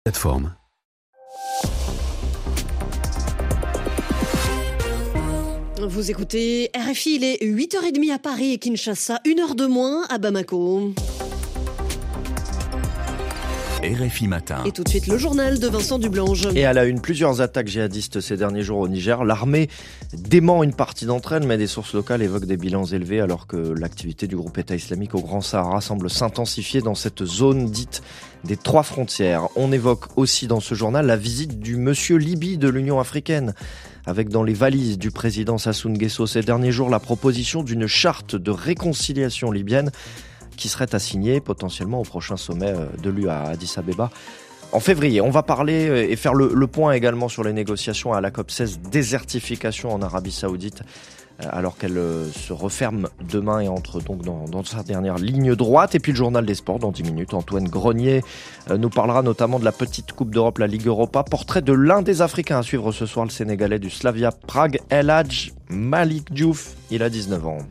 Plateforme. Vous écoutez RFI, il est 8h30 à Paris et Kinshasa, 1h de moins à Bamako. RFI Matin. Et tout de suite, le journal de Vincent Dublange. Et à la une, plusieurs attaques djihadistes ces derniers jours au Niger. L'armée dément une partie d'entre elles, mais des sources locales évoquent des bilans élevés alors que l'activité du groupe État islamique au Grand Sahara semble s'intensifier dans cette zone dite des trois frontières. On évoque aussi dans ce journal la visite du monsieur Libye de l'Union africaine, avec dans les valises du président Sassou Nguesso ces derniers jours la proposition d'une charte de réconciliation libyenne qui serait à signer potentiellement au prochain sommet de l'UE à Addis Abeba en février. On va parler et faire le point également sur les négociations à la COP16 désertification en Arabie Saoudite, alors qu'elle se referme demain et entre donc dans sa dernière ligne droite. Et puis le journal des sports dans 10 minutes. Antoine Grenier nous parlera notamment de la petite Coupe d'Europe, la Ligue Europa. Portrait de l'un des Africains à suivre ce soir, le Sénégalais du Slavia Prague, El Hadj Malik Diouf. Il a 19 ans.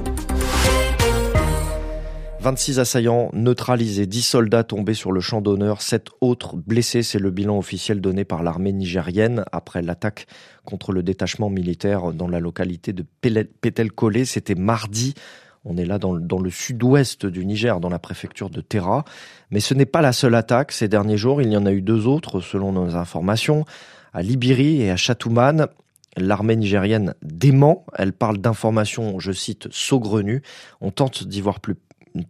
26 assaillants neutralisés, 10 soldats tombés sur le champ d'honneur, 7 autres blessés. C'est le bilan officiel donné par l'armée nigérienne après l'attaque contre le détachement militaire dans la localité de Petelkolé. C'était mardi. On est là dans le sud-ouest du Niger, dans la préfecture de Terra. Mais ce n'est pas la seule attaque. Ces derniers jours, il y en a eu 2 autres, selon nos informations, à Libiri et à Chatoumane. L'armée nigérienne dément. Elle parle d'informations, je cite, saugrenues. On tente d'y voir plus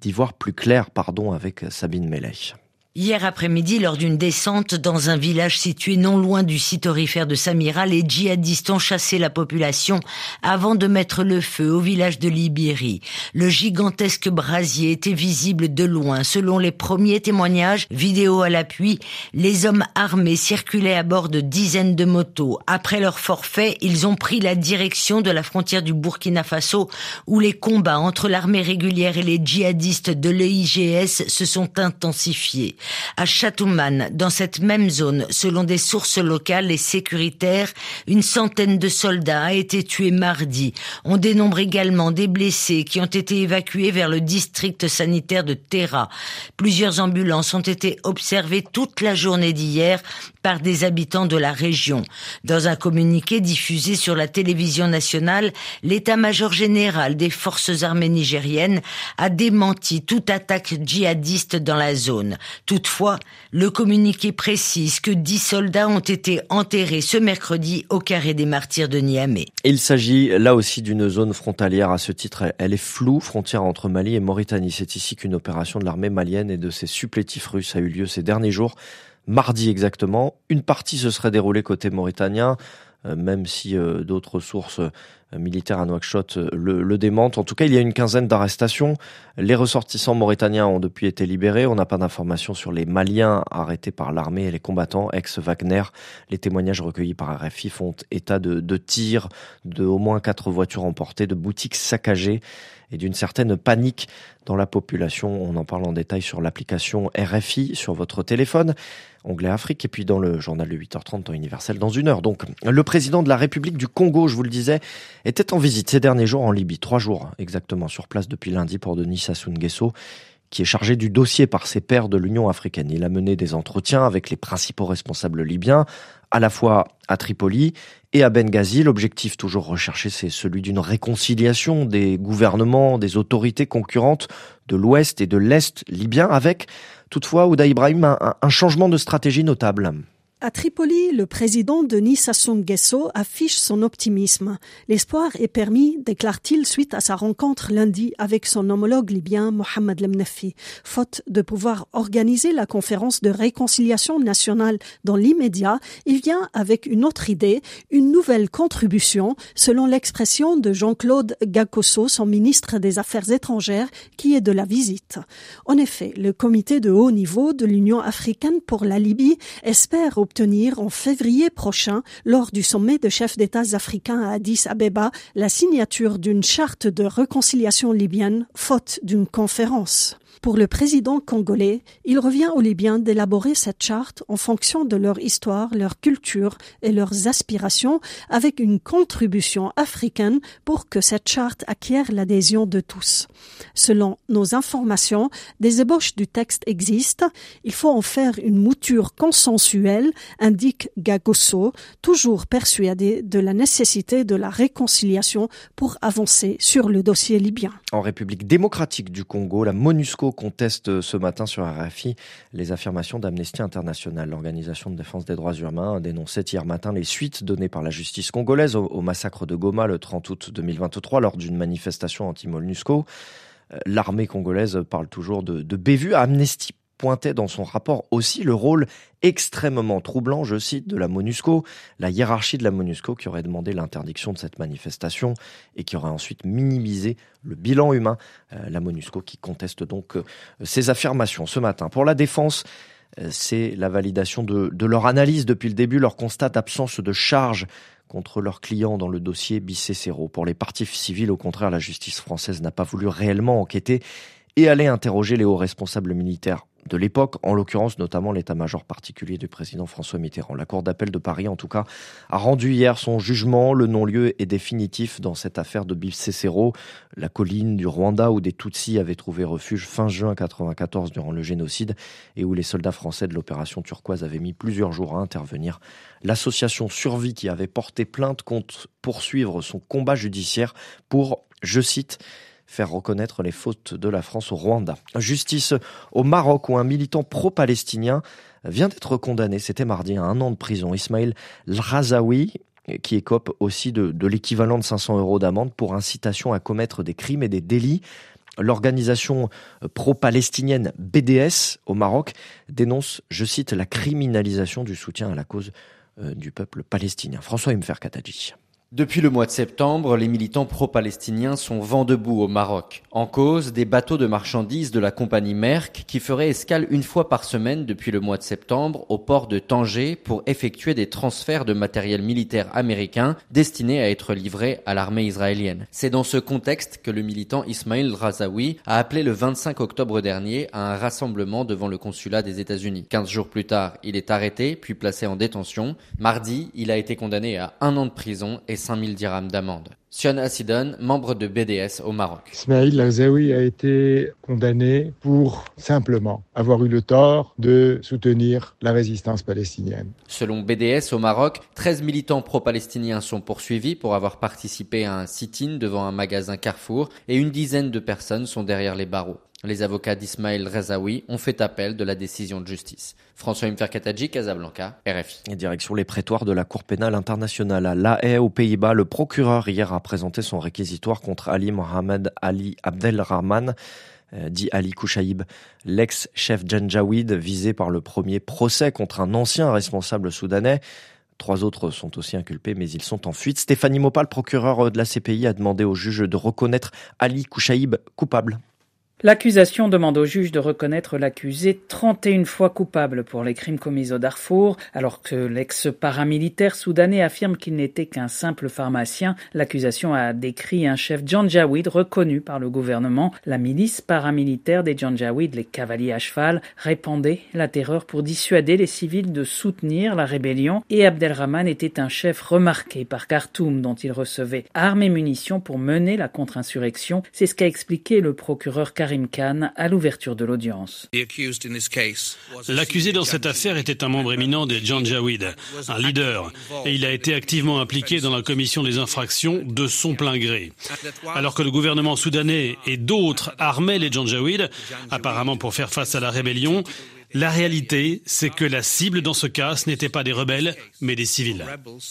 clair, avec Sabine Melay. Hier après-midi, lors d'une descente dans un village situé non loin du site aurifère de Samira, les djihadistes ont chassé la population avant de mettre le feu au village de Libiri. Le gigantesque brasier était visible de loin. Selon les premiers témoignages, vidéo à l'appui, les hommes armés circulaient à bord de dizaines de motos. Après leur forfait, ils ont pris la direction de la frontière du Burkina Faso, où les combats entre l'armée régulière et les djihadistes de l'EIGS se sont intensifiés. À Chatoumane, dans cette même zone, selon des sources locales et sécuritaires, une centaine de soldats a été tués mardi. On dénombre également des blessés qui ont été évacués vers le district sanitaire de Terra. Plusieurs ambulances ont été observées toute la journée d'hier par des habitants de la région. Dans un communiqué diffusé sur la télévision nationale, l'état-major général des forces armées nigériennes a démenti toute attaque djihadiste dans la zone. Toutefois, le communiqué précise que 10 soldats ont été enterrés ce mercredi au carré des martyrs de Niamey. Il s'agit là aussi d'une zone frontalière. À ce titre, elle est floue, frontière entre Mali et Mauritanie. C'est ici qu'une opération de l'armée malienne et de ses supplétifs russes a eu lieu ces derniers jours. Mardi exactement. Une partie se serait déroulée côté mauritanien, même si d'autres sources militaires à Nouakchott le démentent. En tout cas, il y a une quinzaine d'arrestations. Les ressortissants mauritaniens ont depuis été libérés. On n'a pas d'informations sur les Maliens arrêtés par l'armée et les combattants ex-Wagner. Les témoignages recueillis par RFI font état de tirs, de au moins 4 voitures emportées, de boutiques saccagées et d'une certaine panique dans la population. On en parle en détail sur l'application RFI sur votre téléphone, onglet Afrique, et puis dans le journal de 8h30 temps universel dans 1 heure. Donc, le président de la République du Congo, je vous le disais, était en visite ces derniers jours en Libye. 3 jours exactement sur place depuis lundi pour Denis Sassou Nguesso, qui est chargé du dossier par ses pairs de l'Union africaine. Il a mené des entretiens avec les principaux responsables libyens, à la fois à Tripoli et à Benghazi. L'objectif toujours recherché, c'est celui d'une réconciliation des gouvernements, des autorités concurrentes de l'Ouest et de l'Est libyen, avec toutefois, Ouda Ibrahim, un changement de stratégie notable. À Tripoli, le président Denis Sassou Nguesso affiche son optimisme. L'espoir est permis, déclare-t-il, suite à sa rencontre lundi avec son homologue libyen Mohamed Lemnefi. Faute de pouvoir organiser la conférence de réconciliation nationale dans l'immédiat, il vient avec une autre idée, une nouvelle contribution, selon l'expression de Jean-Claude Gakosso, son ministre des Affaires étrangères, qui est de la visite. En effet, le comité de haut niveau de l'Union africaine pour la Libye espère obtenir en février prochain, lors du sommet de chefs d'État africains à Addis Abeba, la signature d'une charte de réconciliation libyenne, faute d'une conférence. Pour le président congolais, il revient aux Libyens d'élaborer cette charte en fonction de leur histoire, leur culture et leurs aspirations, avec une contribution africaine pour que cette charte acquiert l'adhésion de tous. Selon nos informations, des ébauches du texte existent. Il faut en faire une mouture consensuelle, indique Gagosso, toujours persuadé de la nécessité de la réconciliation pour avancer sur le dossier libyen. En République démocratique du Congo, la MONUSCO conteste ce matin sur RFI les affirmations d'Amnesty International. L'organisation de défense des droits humains dénonçait hier matin les suites données par la justice congolaise au massacre de Goma le 30 août 2023 lors d'une manifestation anti-MONUSCO. L'armée congolaise parle toujours de bévues. Amnesty pointait dans son rapport aussi le rôle extrêmement troublant, je cite, de la MONUSCO, la hiérarchie de la MONUSCO qui aurait demandé l'interdiction de cette manifestation et qui aurait ensuite minimisé le bilan humain. La MONUSCO qui conteste donc ces affirmations ce matin. Pour la défense, c'est la validation de leur analyse depuis le début, leur constat d'absence de charge contre leurs clients dans le dossier Bicécero. Pour les parties civiles, au contraire, la justice française n'a pas voulu réellement enquêter et aller interroger les hauts responsables militaires de l'époque, en l'occurrence notamment l'état-major particulier du président François Mitterrand. La Cour d'appel de Paris, en tout cas, a rendu hier son jugement. Le non-lieu est définitif dans cette affaire de Bicécero, la colline du Rwanda où des Tutsis avaient trouvé refuge fin juin 1994 durant le génocide et où les soldats français de l'opération turquoise avaient mis plusieurs jours à intervenir. L'association Survie, qui avait porté plainte, compte poursuivre son combat judiciaire pour, je cite, faire reconnaître les fautes de la France au Rwanda. Justice au Maroc où un militant pro-palestinien vient d'être condamné, c'était mardi, à 1 an de prison. Ismail Razaoui, qui écope aussi de l'équivalent de 500 € d'amende pour incitation à commettre des crimes et des délits. L'organisation pro-palestinienne BDS au Maroc dénonce, je cite, la criminalisation du soutien à la cause du peuple palestinien. François Imfer-Katadji. Depuis le mois de septembre, les militants pro-palestiniens sont vent debout au Maroc. En cause, des bateaux de marchandises de la compagnie Maersk qui feraient escale 1 fois par semaine depuis le mois de septembre au port de Tanger pour effectuer des transferts de matériel militaire américain destiné à être livré à l'armée israélienne. C'est dans ce contexte que le militant Ismail Razaoui a appelé le 25 octobre dernier à un rassemblement devant le consulat des États-Unis. 15 jours plus tard, il est arrêté puis placé en détention. Mardi, il a été condamné à 1 an de prison et 5 000 dirhams d'amende. Sion Assidon, membre de BDS au Maroc. Ismail Razaoui a été condamné pour simplement avoir eu le tort de soutenir la résistance palestinienne. Selon BDS au Maroc, 13 militants pro-palestiniens sont poursuivis pour avoir participé à un sit-in devant un magasin Carrefour et une dizaine de personnes sont derrière les barreaux. Les avocats d'Ismail Razaoui ont fait appel de la décision de justice. François Imfer-Katadji, Casablanca, RFI. Et direction les prétoires de la Cour pénale internationale à La Haye, aux Pays-Bas. Le procureur hier a présenté son réquisitoire contre Ali Mohamed Ali Abdelrahman, dit Ali Kouchaïb, l'ex-chef Janjaweed, visé par le premier procès contre un ancien responsable soudanais. 3 autres sont aussi inculpés, mais ils sont en fuite. Stéphanie Mopal, procureur de la CPI, a demandé au juge de reconnaître Ali Kouchaïb coupable. L'accusation demande au juge de reconnaître l'accusé 31 fois coupable pour les crimes commis au Darfour, alors que l'ex-paramilitaire soudanais affirme qu'il n'était qu'un simple pharmacien. L'accusation a décrit un chef Janjaweed reconnu par le gouvernement. La milice paramilitaire des Janjaweed, les cavaliers à cheval, répandait la terreur pour dissuader les civils de soutenir la rébellion. Et Abdelrahman était un chef remarqué par Khartoum, dont il recevait armes et munitions pour mener la contre-insurrection. C'est ce qu'a expliqué le procureur Karim Khan à l'ouverture de l'audience. L'accusé dans cette affaire était un membre éminent des Janjaweed, un leader, et il a été activement impliqué dans la commission des infractions de son plein gré. Alors que le gouvernement soudanais et d'autres armaient les Janjaweed, apparemment pour faire face à la rébellion, la réalité, c'est que la cible dans ce cas, ce n'était pas des rebelles, mais des civils.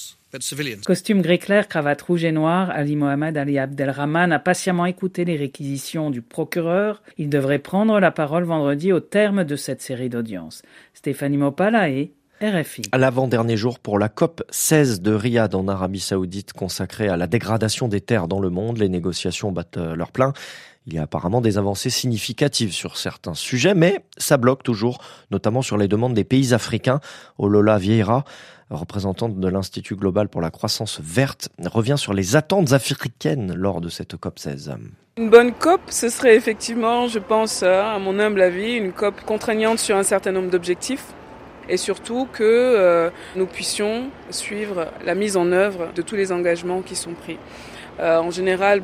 Costume gris clair, cravate rouge et noire, Ali Mohamed Ali Abdelrahman a patiemment écouté les réquisitions du procureur. Il devrait prendre la parole vendredi au terme de cette série d'audiences. Stéphanie Mopal, La Haye, RFI. À l'avant-dernier jour pour la COP 16 de Riyad en Arabie Saoudite consacrée à la dégradation des terres dans le monde. Les négociations battent leur plein. Il y a apparemment des avancées significatives sur certains sujets, mais ça bloque toujours, notamment sur les demandes des pays africains. Olola Vieira, représentante de l'Institut global pour la croissance verte, revient sur les attentes africaines lors de cette COP 16. Une bonne COP, ce serait effectivement, je pense, à mon humble avis, une COP contraignante sur un certain nombre d'objectifs. Et surtout que nous puissions suivre la mise en œuvre de tous les engagements qui sont pris. En général,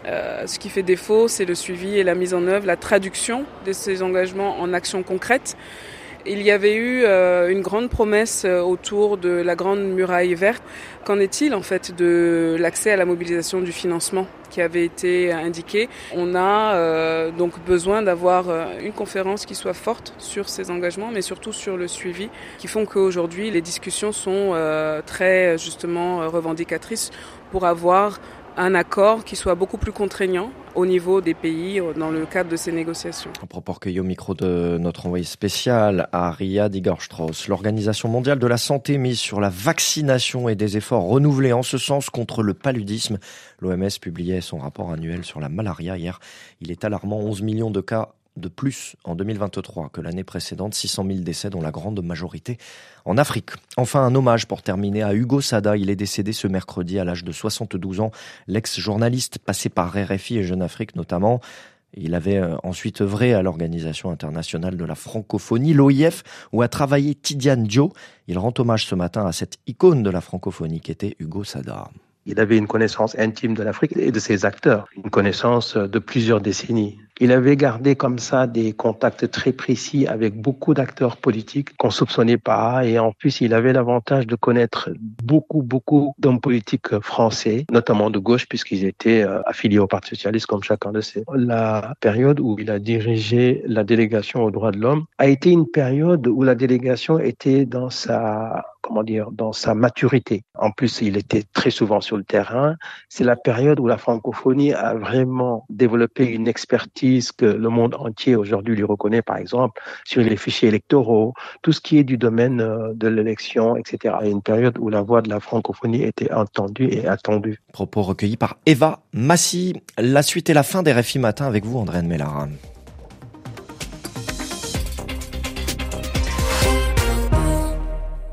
ce qui fait défaut, c'est le suivi et la mise en œuvre, la traduction de ces engagements en actions concrètes. Il y avait eu une grande promesse autour de la Grande Muraille Verte. Qu'en est-il en fait de l'accès à la mobilisation du financement qui avait été indiqué? On a donc besoin d'avoir une conférence qui soit forte sur ces engagements, mais surtout sur le suivi, qui font qu'aujourd'hui les discussions sont très justement revendicatrices pour avoir un accord qui soit beaucoup plus contraignant au niveau des pays dans le cadre de ces négociations. Un propos recueilli au micro de notre envoyé spécial à Riyad, Igor Strauss. L'Organisation mondiale de la santé mise sur la vaccination et des efforts renouvelés en ce sens contre le paludisme. L'OMS publiait son rapport annuel sur la malaria hier. Il est alarmant, 11 millions de cas de plus en 2023 que l'année précédente, 600 000 décès dont la grande majorité en Afrique. Enfin, un hommage pour terminer à Hugo Sada. Il est décédé ce mercredi à l'âge de 72 ans. L'ex-journaliste passé par RFI et Jeune Afrique notamment. Il avait ensuite œuvré à l'Organisation internationale de la francophonie, l'OIF, où a travaillé Tidiane Dio. Il rend hommage ce matin à cette icône de la francophonie qu'était Hugo Sada. Il avait une connaissance intime de l'Afrique et de ses acteurs, une connaissance de plusieurs décennies. Il avait gardé comme ça des contacts très précis avec beaucoup d'acteurs politiques qu'on soupçonnait pas. Et en plus, il avait l'avantage de connaître beaucoup d'hommes politiques français, notamment de gauche, puisqu'ils étaient affiliés au Parti socialiste, comme chacun le sait. La période où il a dirigé la délégation aux droits de l'homme a été une période où la délégation était dans sa maturité. En plus, il était très souvent sur le terrain. C'est la période où la francophonie a vraiment développé une expertise que le monde entier aujourd'hui lui reconnaît, par exemple, sur les fichiers électoraux, tout ce qui est du domaine de l'élection, etc. Et une période où la voix de la francophonie était entendue et attendue. Propos recueillis par Eva Massy. La suite et la fin des RFI Matin avec vous, Andréane Mellard.